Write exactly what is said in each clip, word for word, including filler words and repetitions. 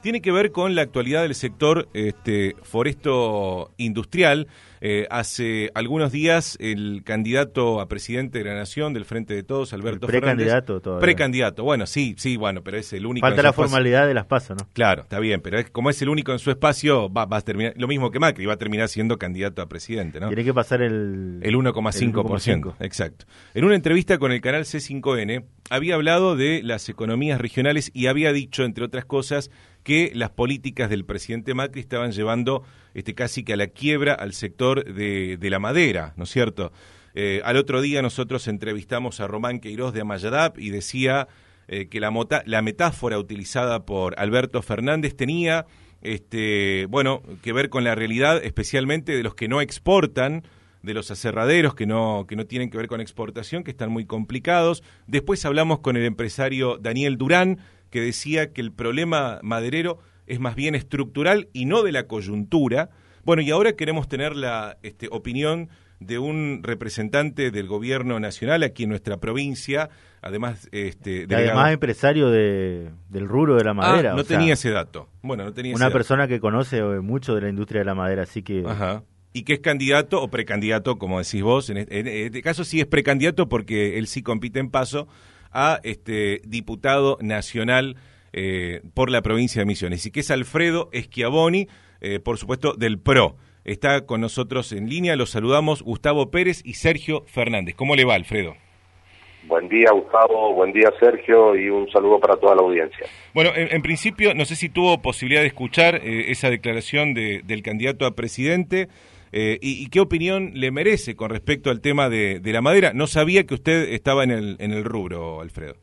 tiene que ver con la actualidad del sector este, foresto industrial. Eh, hace algunos días el candidato a presidente de la Nación del Frente de Todos, Alberto el precandidato Fernández. Todavía. Precandidato, bueno, sí, sí, bueno, pero es el único. Falta la formalidad de las PASO, ¿no? Claro, está bien, pero es, como es el único en su espacio, va, va a terminar, lo mismo que Macri, va a terminar siendo candidato a presidente, ¿no? Tiene que pasar el... El uno coma cinco por ciento, exacto. En una entrevista con el canal C cinco N, había hablado de las economías regionales y había dicho, entre otras cosas, que las políticas del presidente Macri estaban llevando este, casi que a la quiebra al sector de, de la madera, ¿no es cierto? Eh, al otro día nosotros entrevistamos a Román Queiroz de Amayadap y decía eh, que la, mota, la metáfora utilizada por Alberto Fernández tenía este, bueno, que ver con la realidad, especialmente de los que no exportan, de los aserraderos que no, que no tienen que ver con exportación, que están muy complicados. Después hablamos con el empresario Daniel Durán, que decía que el problema maderero es más bien estructural y no de la coyuntura. Bueno, y ahora queremos tener la este, opinión de un representante del gobierno nacional aquí en nuestra provincia, además este, delegado... además empresario de, del rubro de la madera. Ah, no o tenía sea, ese dato. Bueno, no tenía una ese persona dato. que conoce mucho de la industria de la madera, así que... Ajá. Y que es candidato o precandidato, como decís vos, en este, en este caso sí es precandidato porque él sí compite en Paso a este diputado nacional eh, por la provincia de Misiones, y que es Alfredo Schiavoni, eh, por supuesto del P R O. Está con nosotros en línea, los saludamos Gustavo Pérez y Sergio Fernández. ¿Cómo le va, Alfredo? Buen día, Gustavo, buen día, Sergio, y un saludo para toda la audiencia. Bueno, en, en principio, no sé si tuvo posibilidad de escuchar eh, esa declaración de, del candidato a presidente. Eh, y, y qué opinión le merece con respecto al tema de, de la madera. No sabía que usted estaba en el, en el rubro, Alfredo.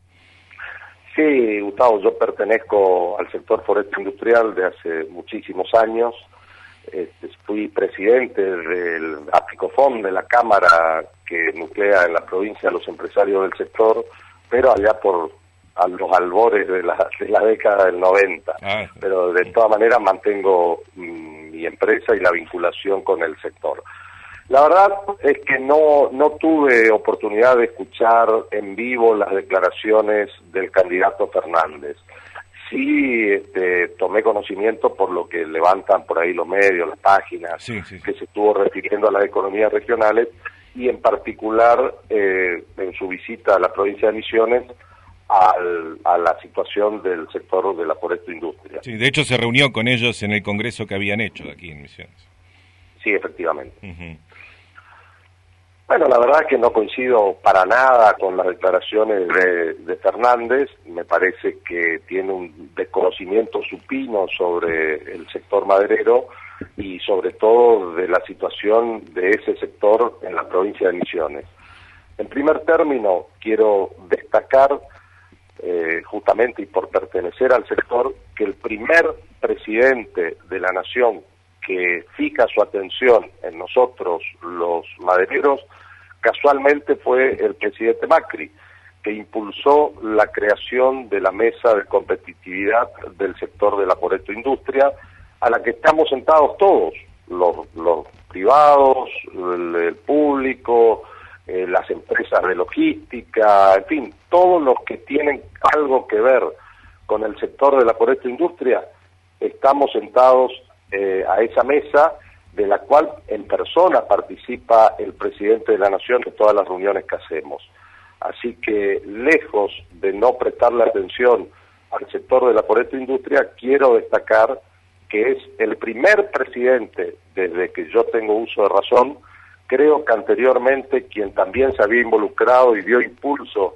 Sí, Gustavo, yo pertenezco al sector forestal industrial de hace muchísimos años. Este, fui presidente del APICOFOM, de la Cámara que nuclea en la provincia a los empresarios del sector, pero allá por a los albores de la, de la década del noventa. Ah, pero de todas maneras mantengo mmm, mi empresa y la vinculación con el sector. La verdad es que no, no tuve oportunidad de escuchar en vivo las declaraciones del candidato Fernández. Sí, este, tomé conocimiento por lo que levantan por ahí los medios, las páginas, sí, sí, sí. que se estuvo refiriendo a las economías regionales y en particular eh, en su visita a la provincia de Misiones al, a la situación del sector de la forestoindustria. Sí, de hecho se reunió con ellos en el congreso que habían hecho aquí en Misiones. Sí, efectivamente. Uh-huh. Bueno, la verdad es que no coincido para nada con las declaraciones de, de Fernández. Me parece que tiene un desconocimiento supino sobre el sector maderero y sobre todo de la situación de ese sector en la provincia de Misiones. En primer término, quiero destacar, eh, justamente y por pertenecer al sector, que el primer presidente de la Nación que fija su atención en nosotros, los madereros, casualmente fue el presidente Macri, que impulsó la creación de la mesa de competitividad del sector de la forestoindustria, a la que estamos sentados todos, los, los privados, el, el público, eh, las empresas de logística, en fin, todos los que tienen algo que ver con el sector de la forestoindustria, estamos sentados eh, a esa mesa, de la cual en persona participa el presidente de la Nación en todas las reuniones que hacemos. Así que, lejos de no prestarle atención al sector de la forestoindustria, quiero destacar que es el primer presidente, desde que yo tengo uso de razón, creo que anteriormente quien también se había involucrado y dio impulso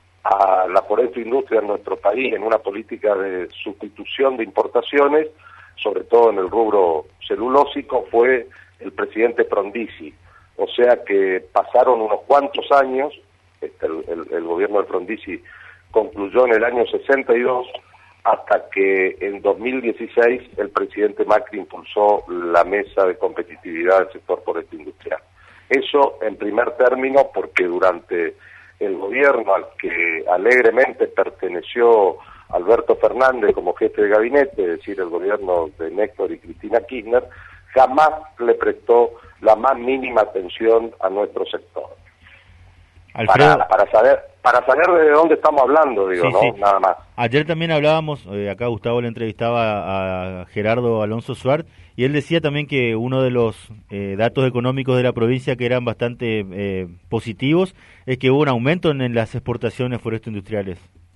a la forestoindustria en nuestro país en una política de sustitución de importaciones, sobre todo en el rubro celulósico, fue el presidente Frondizi. O sea que pasaron unos cuantos años, este, el, el, el gobierno de Frondizi concluyó en el año sesenta y dos, hasta que en dos mil dieciséis el presidente Macri impulsó la mesa de competitividad del sector forestindustrial. Eso en primer término, porque durante el gobierno al que alegremente perteneció Alberto Fernández como jefe de gabinete, es decir, el gobierno de Néstor y Cristina Kirchner, jamás le prestó la más mínima atención a nuestro sector. Alfredo, Para, para saber, para saber de dónde estamos hablando, digo, Sí, ¿no? sí. Nada más. Ayer también hablábamos, eh, acá Gustavo le entrevistaba a Gerardo Alonso Suárez, y él decía también que uno de los eh, datos económicos de la provincia que eran bastante eh, positivos es que hubo un aumento en, en las exportaciones foresto-industriales.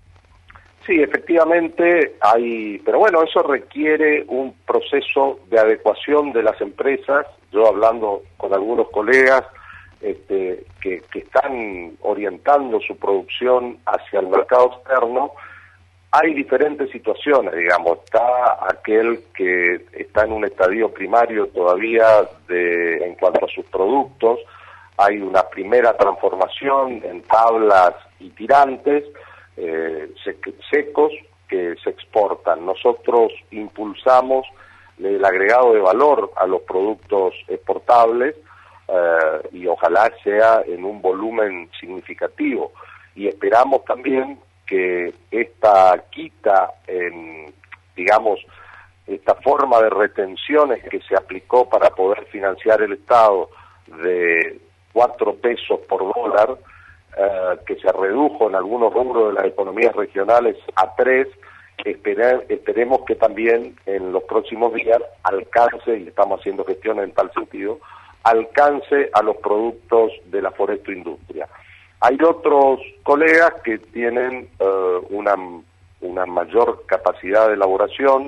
Sí, efectivamente hay, pero bueno, eso requiere un proceso de adecuación de las empresas. Yo hablando con algunos colegas este, que, que están orientando su producción hacia el mercado externo, hay diferentes situaciones, digamos. Está aquel que está en un estadio primario todavía de, en cuanto a sus productos, hay una primera transformación en tablas y tirantes, eh, sec- secos que se exportan. Nosotros impulsamos el agregado de valor a los productos exportables eh, y ojalá sea en un volumen significativo. Y esperamos también que esta quita en, digamos, esta forma de retenciones que se aplicó para poder financiar el Estado de cuatro pesos por dólar, eh, que se redujo en algunos rubros de las economías regionales a tres, espere, esperemos que también en los próximos días alcance, y estamos haciendo gestiones en tal sentido, alcance a los productos de la foresto-industria. Hay otros colegas que tienen uh, una, una mayor capacidad de elaboración,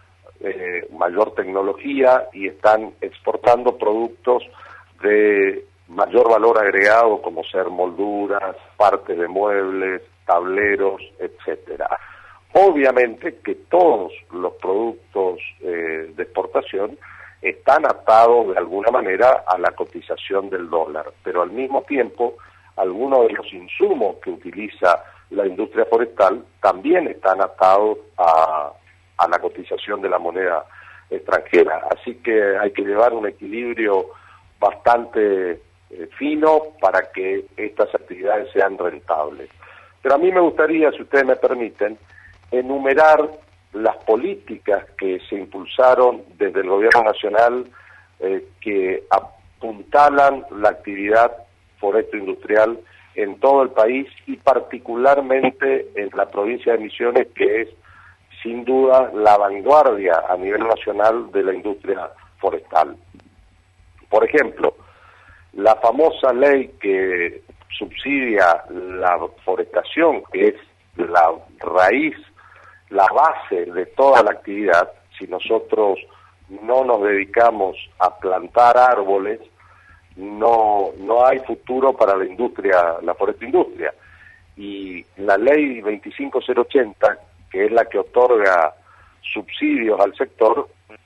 eh, mayor tecnología y están exportando productos de mayor valor agregado como ser molduras, partes de muebles, tableros, etcétera. Obviamente que todos los productos eh, de exportación están atados de alguna manera a la cotización del dólar, pero al mismo tiempo algunos de los insumos que utiliza la industria forestal también están atados a, a la cotización de la moneda extranjera. Así que hay que llevar un equilibrio bastante eh, fino para que estas actividades sean rentables. Pero a mí me gustaría, si ustedes me permiten, enumerar las políticas que se impulsaron desde el Gobierno Nacional eh, que apuntalan la actividad foresto industrial en todo el país y particularmente en la provincia de Misiones, que es sin duda la vanguardia a nivel nacional de la industria forestal. Por ejemplo, la famosa ley que subsidia la forestación, que es la raíz, la base de toda la actividad. Si nosotros no nos dedicamos a plantar árboles, no no hay futuro para la industria, la forestoindustria. Y la ley veinticinco mil ochenta, que es la que otorga subsidios al sector.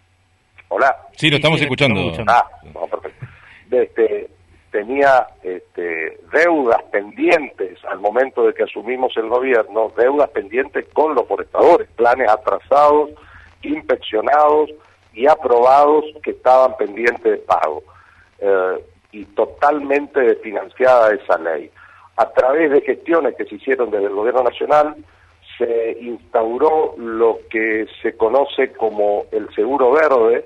Hola. Sí, lo estamos sí, escuchando. Estamos escuchando. Ah, no, perfecto. Este, tenía este, deudas pendientes al momento de que asumimos el gobierno, deudas pendientes con los forestadores, planes atrasados, inspeccionados y aprobados que estaban pendientes de pago. Eh, y totalmente desfinanciada esa ley. A través de gestiones que se hicieron desde el Gobierno Nacional, se instauró lo que se conoce como el seguro verde,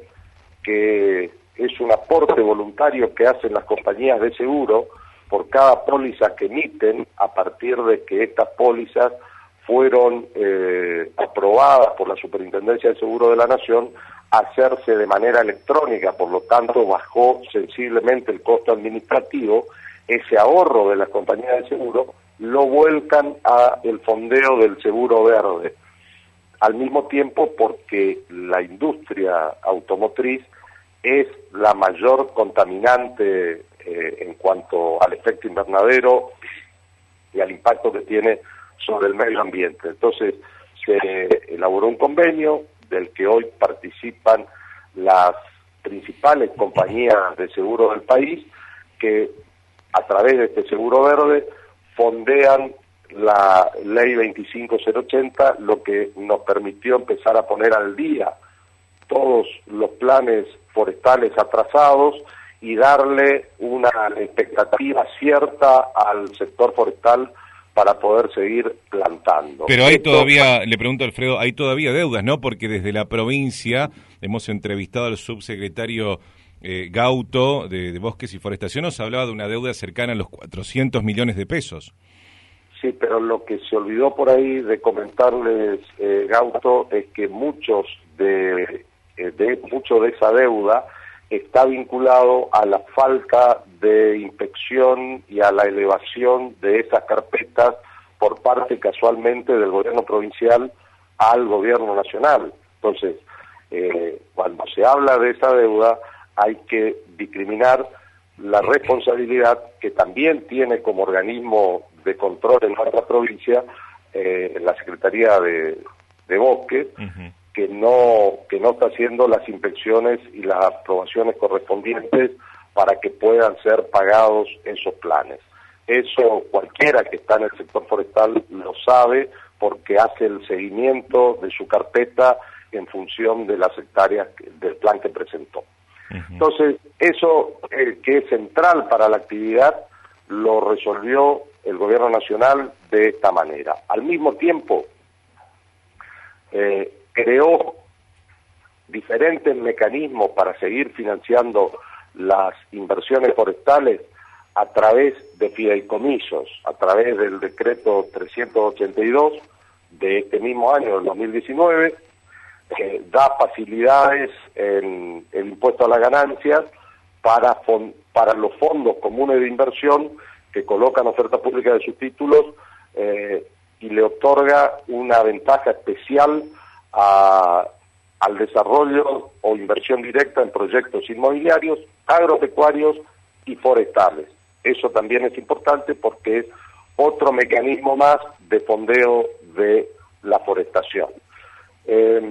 que es un aporte voluntario que hacen las compañías de seguro por cada póliza que emiten, a partir de que estas pólizas fueron eh, aprobadas por la Superintendencia de Seguro de la Nación, hacerse de manera electrónica, por lo tanto bajó sensiblemente el costo administrativo. Ese ahorro de las compañías de seguro lo vuelcan a el fondeo del seguro verde, al mismo tiempo porque la industria automotriz es la mayor contaminante eh, en cuanto al efecto invernadero y al impacto que tiene sobre el medio ambiente. Entonces se elaboró un convenio del que hoy participan las principales compañías de seguro del país, que a través de este seguro verde fondean la ley veinticinco mil ochenta, lo que nos permitió empezar a poner al día todos los planes forestales atrasados y darle una expectativa cierta al sector forestal para poder seguir plantando. Pero hay Esto, todavía, le pregunto a Alfredo, hay todavía deudas, ¿no? Porque desde la provincia hemos entrevistado al subsecretario eh, Gauto de, de Bosques y Forestación, nos hablaba de una deuda cercana a los cuatrocientos millones de pesos. Sí, pero lo que se olvidó por ahí de comentarles, eh, Gauto, es que muchos de, eh, de mucho de esa deuda está vinculado a la falta de inspección y a la elevación de esas carpetas por parte casualmente del gobierno provincial al gobierno nacional. Entonces, eh, cuando se habla de esa deuda hay que discriminar la responsabilidad que también tiene como organismo de control en nuestra provincia eh, la Secretaría de, de Bosques, uh-huh. que no que no está haciendo las inspecciones y las aprobaciones correspondientes para que puedan ser pagados esos planes. Eso cualquiera que está en el sector forestal lo sabe porque hace el seguimiento de su carpeta en función de las hectáreas del plan que presentó. Entonces, eso eh, que es central para la actividad, lo resolvió el gobierno nacional de esta manera. Al mismo tiempo, eh, creó diferentes mecanismos para seguir financiando las inversiones forestales a través de fideicomisos, a través del decreto trescientos ochenta y dos de este mismo año, del dos mil diecinueve, Eh, da facilidades en el impuesto a las ganancias para, fon, para los fondos comunes de inversión que colocan oferta pública de sus títulos eh, y le otorga una ventaja especial a, al desarrollo o inversión directa en proyectos inmobiliarios, agropecuarios y forestales. Eso también es importante porque es otro mecanismo más de fondeo de la forestación. Eh,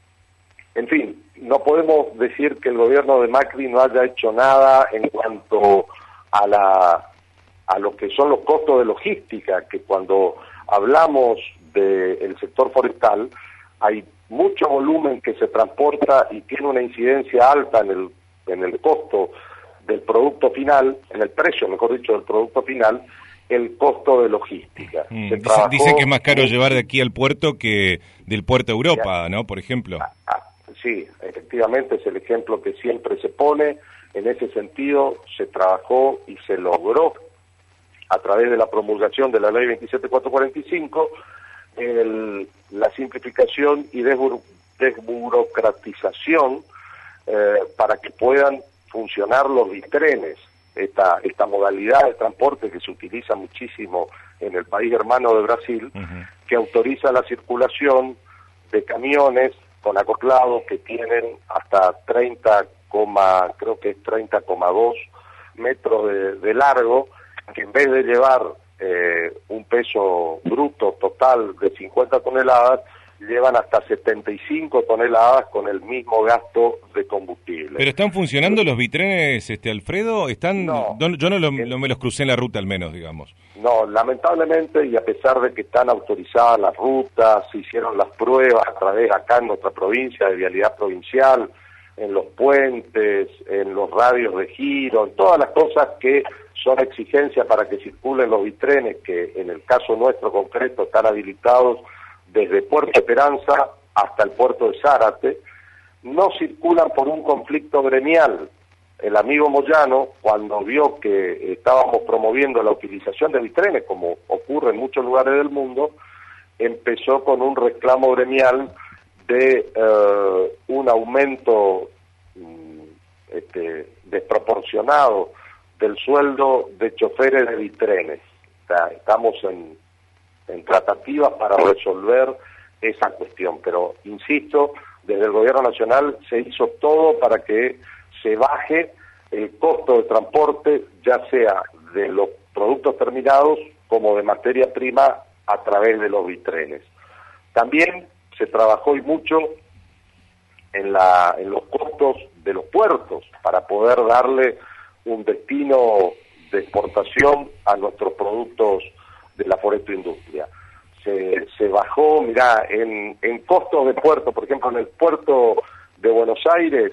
en fin, no podemos decir que el gobierno de Macri no haya hecho nada en cuanto a la a lo que son los costos de logística, que cuando hablamos del sector forestal hay mucho volumen que se transporta y tiene una incidencia alta en el en el costo del producto final, en el precio, mejor dicho, del producto final, el costo de logística. Mm, dice, trabajó, dice que es más caro llevar de aquí al puerto que del puerto a Europa, ya, ¿no? Por ejemplo. Ah, ah, sí, efectivamente es el ejemplo que siempre se pone. En ese sentido se trabajó y se logró a través de la promulgación de la ley veintisiete mil cuatrocientos cuarenta y cinco el, la simplificación y desbur, desburocratización eh, para que puedan funcionar los bitrenes. Esta, esta modalidad de transporte que se utiliza muchísimo en el país hermano de Brasil, uh-huh. que autoriza la circulación de camiones con acoplados que tienen hasta treinta, creo que es treinta coma dos metros de, de largo, que en vez de llevar eh, un peso bruto total de cincuenta toneladas, llevan hasta setenta y cinco toneladas con el mismo gasto de combustible. ¿Pero están funcionando los bitrenes, este Alfredo? ¿Están? No, yo no, lo, no me los crucé en la ruta al menos, digamos. No, lamentablemente, y a pesar de que están autorizadas las rutas, se hicieron las pruebas a través acá en nuestra provincia de vialidad provincial, en los puentes, en los radios de giro, en todas las cosas que son exigencias para que circulen los bitrenes, que en el caso nuestro concreto están habilitados desde Puerto Esperanza hasta el puerto de Zárate, no circulan por un conflicto gremial. El amigo Moyano, cuando vio que estábamos promoviendo la utilización de bitrenes, como ocurre en muchos lugares del mundo, empezó con un reclamo gremial de uh, un aumento um, este, desproporcionado del sueldo de choferes de bitrenes. O sea, estamos en... en tratativas para resolver esa cuestión, pero insisto, desde el gobierno nacional se hizo todo para que se baje el costo de transporte, ya sea de los productos terminados como de materia prima a través de los bitrenes. También se trabajó y mucho en, la, en los costos de los puertos para poder darle un destino de exportación a nuestros productos de la forestoindustria. Se, se bajó, mirá, en, en costos de puerto, por ejemplo, en el puerto de Buenos Aires,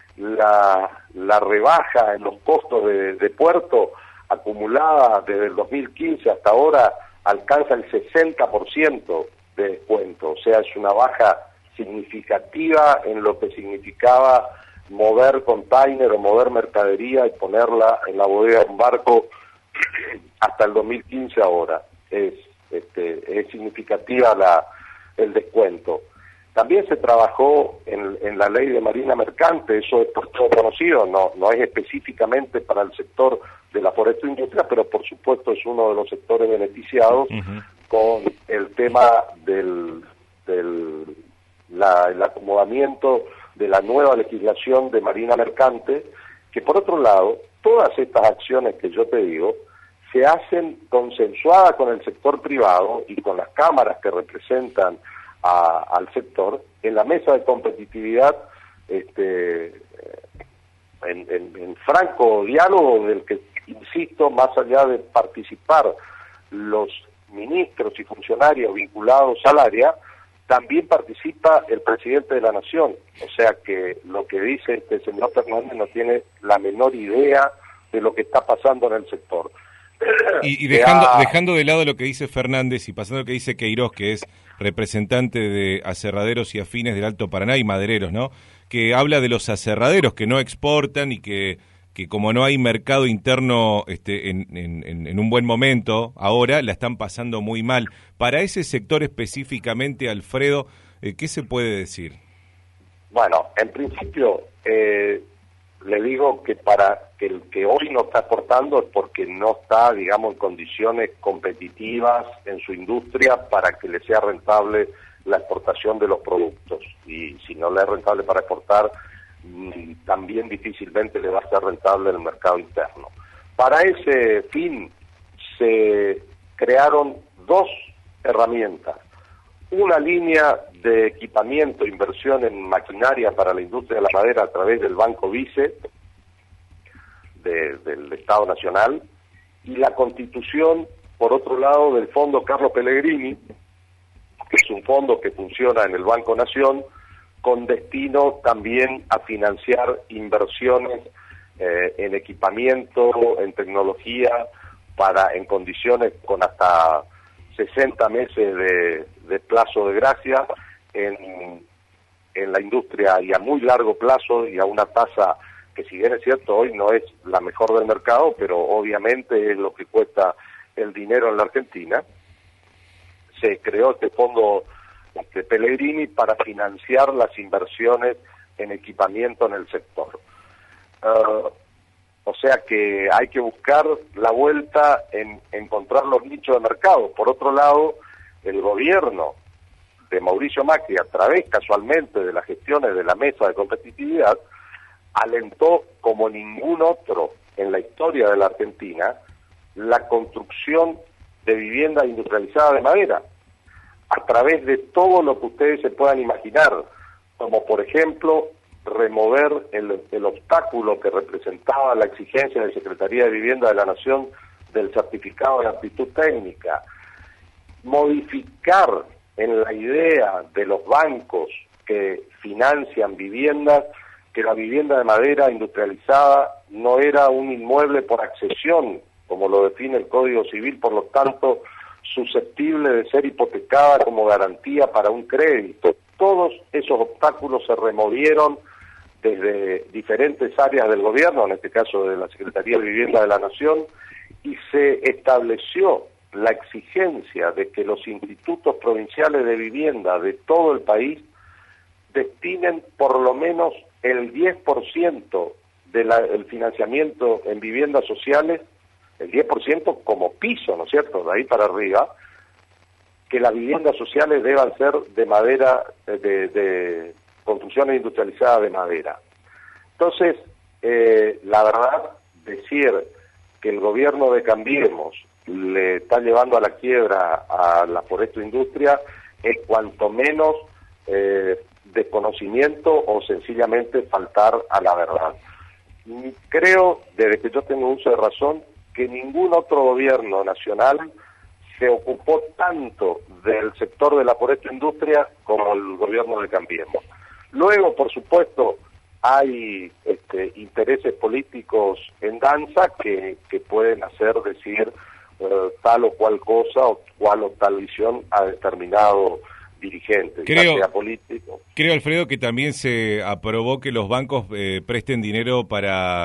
la, la rebaja en los costos de, de puerto acumulada desde el dos mil quince hasta ahora alcanza el sesenta por ciento de descuento, o sea, es una baja significativa en lo que significaba mover container o mover mercadería y ponerla en la bodega de un barco hasta el dos mil quince ahora. Es, este, es significativa la, el descuento. También se trabajó en, en la ley de marina mercante, eso es por todo conocido, no, no es específicamente para el sector de la forestoindustria, pero por supuesto es uno de los sectores beneficiados uh-huh. con el tema del, del la, el acomodamiento de la nueva legislación de marina mercante, que por otro lado, todas estas acciones que yo te digo, se hacen consensuadas con el sector privado y con las cámaras que representan a, al sector en la mesa de competitividad, este, en, en, en franco diálogo del que, insisto, más allá de participar los ministros y funcionarios vinculados al área, también participa el presidente de la Nación. O sea que lo que dice este señor Fernández no tiene la menor idea de lo que está pasando en el sector. Y, y dejando, ha... dejando de lado lo que dice Fernández y pasando a lo que dice Queiroz, que es representante de aserraderos y afines del Alto Paraná y madereros, ¿no? Que habla de los aserraderos que no exportan y que, que como no hay mercado interno este, en, en, en un buen momento, ahora la están pasando muy mal. Para ese sector específicamente, Alfredo, eh, ¿qué se puede decir? Bueno, en principio, eh, le digo que para que el que hoy no está exportando es porque no está, digamos, en condiciones competitivas en su industria para que le sea rentable la exportación de los productos. Y si no le es rentable para exportar, también difícilmente le va a ser rentable el mercado interno. Para ese fin se crearon dos herramientas. Una línea de equipamiento, inversión en maquinaria para la industria de la madera a través del Banco Vice de, del Estado Nacional, y la constitución, por otro lado, del Fondo Carlos Pellegrini, que es un fondo que funciona en el Banco Nación, con destino también a financiar inversiones eh, en equipamiento, en tecnología, para en condiciones con hasta sesenta meses de, de plazo de gracia en, en la industria, y a muy largo plazo y a una tasa que, si bien es cierto, hoy no es la mejor del mercado, pero obviamente es lo que cuesta el dinero en la Argentina. Se creó este fondo de Pellegrini para financiar las inversiones en equipamiento en el sector. Uh, o sea que hay que buscar la vuelta en encontrar los nichos de mercado. Por otro lado, el gobierno de Mauricio Macri, a través casualmente de las gestiones de la mesa de competitividad, alentó como ningún otro en la historia de la Argentina la construcción de vivienda industrializada de madera, a través de todo lo que ustedes se puedan imaginar, como por ejemplo remover el, el obstáculo que representaba la exigencia de Secretaría de Vivienda de la Nación del certificado de aptitud técnica, modificar en la idea de los bancos que financian viviendas, que la vivienda de madera industrializada no era un inmueble por accesión, como lo define el Código Civil, por lo tanto susceptible de ser hipotecada como garantía para un crédito. Todos esos obstáculos se removieron desde diferentes áreas del gobierno, en este caso de la Secretaría de Vivienda de la Nación, y se estableció la exigencia de que los institutos provinciales de vivienda de todo el país destinen por lo menos el diez por ciento del financiamiento en viviendas sociales, el diez por ciento como piso, ¿no es cierto?, de ahí para arriba, que las viviendas sociales deban ser de madera, de, de construcciones industrializadas de madera. Entonces, eh, la verdad, decir que el gobierno de Cambiemos le está llevando a la quiebra a la forestoindustria es cuanto menos eh, desconocimiento o sencillamente faltar a la verdad. Creo, desde que yo tengo uso de razón, que ningún otro gobierno nacional se ocupó tanto del sector de la forestoindustria como el gobierno de Cambiemos. Luego, por supuesto, hay este, intereses políticos en danza que, que pueden hacer decir uh, tal o cual cosa o cual o tal visión a determinado dirigente, creo, ya sea político. Creo, Alfredo, que también se aprobó que los bancos eh, presten dinero para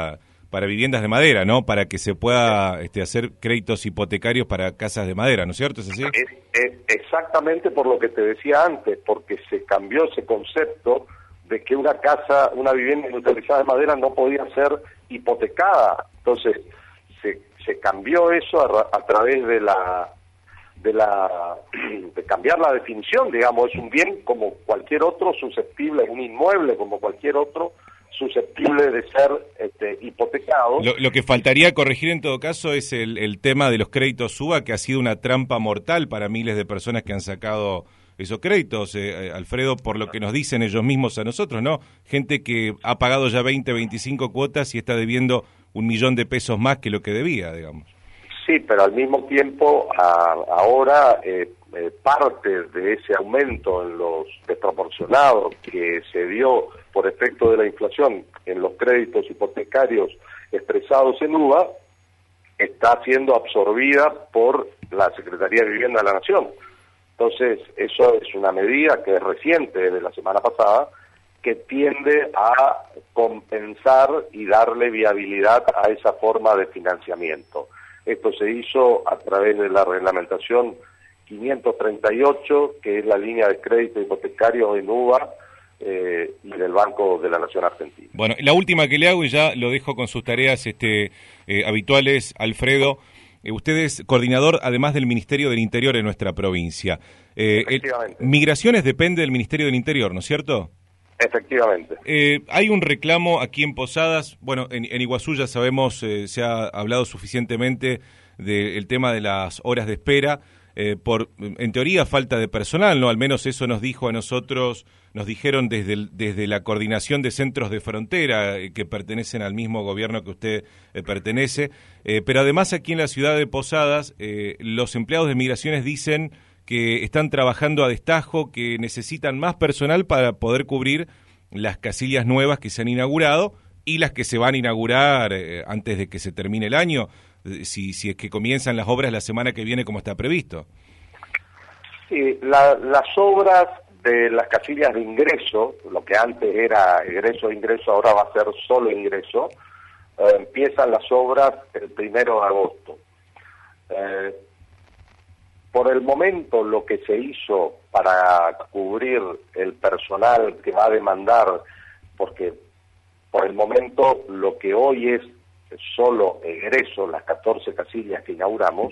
para viviendas de madera, ¿no? Para que se pueda este, hacer créditos hipotecarios para casas de madera, ¿no es cierto? ¿Es así? Es, es exactamente por lo que te decía antes, porque se cambió ese concepto de que una casa, una vivienda industrializada de madera no podía ser hipotecada. Entonces, se, se cambió eso a, a través de la de la de cambiar la definición, digamos, es un bien como cualquier otro susceptible, es un inmueble como cualquier otro susceptible de ser este, hipotecado. Lo, lo que faltaría corregir en todo caso es el, el tema de los créditos U B A, que ha sido una trampa mortal para miles de personas que han sacado esos créditos, eh, Alfredo, por lo que nos dicen ellos mismos a nosotros, ¿no? Gente que ha pagado ya veinte, veinticinco cuotas y está debiendo un millón de pesos más que lo que debía, digamos. Sí, pero al mismo tiempo a, ahora eh, eh, parte de ese aumento en los desproporcionados que se dio por efecto de la inflación en los créditos hipotecarios expresados en U B A está siendo absorbida por la Secretaría de Vivienda de la Nación. Entonces, eso es una medida que es reciente, de la semana pasada, que tiende a compensar y darle viabilidad a esa forma de financiamiento. Esto se hizo a través de la reglamentación quinientos treinta y ocho, que es la línea de crédito hipotecario en U B A eh, y del Banco de la Nación Argentina. Bueno, la última que le hago, y ya lo dejo con sus tareas este, eh, habituales, Alfredo. Eh, usted es coordinador, además del Ministerio del Interior en nuestra provincia. Eh, Efectivamente. El, Migraciones depende del Ministerio del Interior, ¿no es cierto? Efectivamente. Eh, hay un reclamo aquí en Posadas, bueno, en, en Iguazú ya sabemos, eh, se ha hablado suficientemente del tema de las horas de espera, eh, por, en teoría, falta de personal, ¿no? Al menos eso nos dijo a nosotros, nos dijeron desde, el, desde la coordinación de centros de frontera, eh, que pertenecen al mismo gobierno que usted eh, pertenece, eh, pero además aquí en la ciudad de Posadas, eh, los empleados de Migraciones dicen que están trabajando a destajo, que necesitan más personal para poder cubrir las casillas nuevas que se han inaugurado y las que se van a inaugurar eh, antes de que se termine el año, eh, si, si es que comienzan las obras la semana que viene como está previsto. Sí, la, las obras de las casillas de ingreso, lo que antes era egreso ingreso, ahora va a ser solo ingreso, eh, empiezan las obras el primero de agosto. Eh, Por el momento, lo que se hizo para cubrir el personal que va a demandar, porque por el momento lo que hoy es solo egreso, las catorce casillas que inauguramos,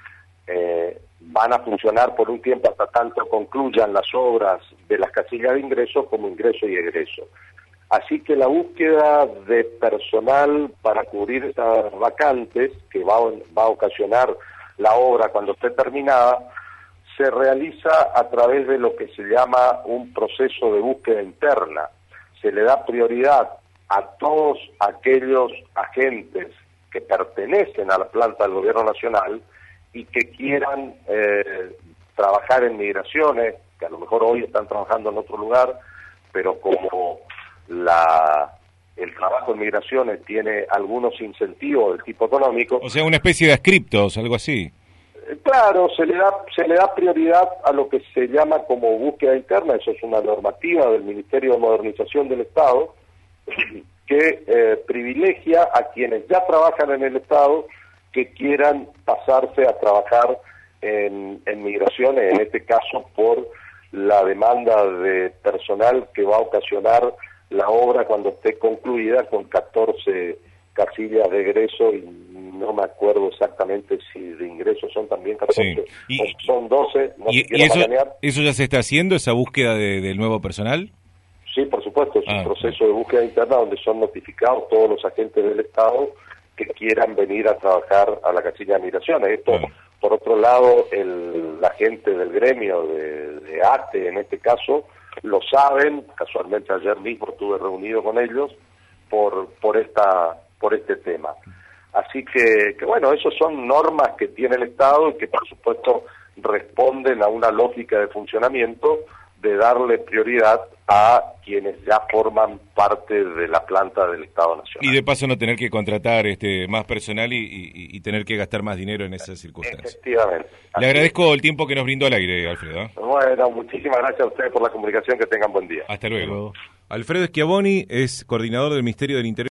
eh, van a funcionar por un tiempo hasta tanto concluyan las obras de las casillas de ingreso como ingreso y egreso. Así que la búsqueda de personal para cubrir estas vacantes, que va, va a ocasionar la obra cuando esté terminada, se realiza a través de lo que se llama un proceso de búsqueda interna. Se le da prioridad a todos aquellos agentes que pertenecen a la planta del Gobierno Nacional y que quieran eh, trabajar en migraciones, que a lo mejor hoy están trabajando en otro lugar, pero como la... el trabajo en migraciones tiene algunos incentivos del tipo económico. O sea, una especie de ascriptos, algo así. Claro, se le da se le da prioridad a lo que se llama como búsqueda interna, eso es una normativa del Ministerio de Modernización del Estado, que eh, privilegia a quienes ya trabajan en el Estado que quieran pasarse a trabajar en, en migraciones, en este caso por la demanda de personal que va a ocasionar la obra cuando esté concluida, con catorce casillas de egreso, y no me acuerdo exactamente si de ingreso son también catorce, sí. y, o son doce, no y, y eso, ¿eso ya se está haciendo, esa búsqueda de, del nuevo personal? Sí, por supuesto, es ah, un proceso de búsqueda interna donde son notificados todos los agentes del Estado que quieran venir a trabajar a la casilla de migraciones. Esto, ah. por otro lado, el, la gente del gremio de, de ATE, en este caso, lo saben. Casualmente ayer mismo estuve reunido con ellos por por esta por este tema. Así que, que bueno, esas son normas que tiene el Estado y que por supuesto responden a una lógica de funcionamiento de darle prioridad a quienes ya forman parte de la planta del Estado Nacional. Y de paso no tener que contratar este más personal y, y, y tener que gastar más dinero en esas circunstancias. Efectivamente. Le agradezco el tiempo que nos brindó al aire, Alfredo. Bueno, muchísimas gracias a ustedes por la comunicación, que tengan buen día. Hasta luego. Hasta luego. Alfredo Schiavoni es coordinador del Ministerio del Interior.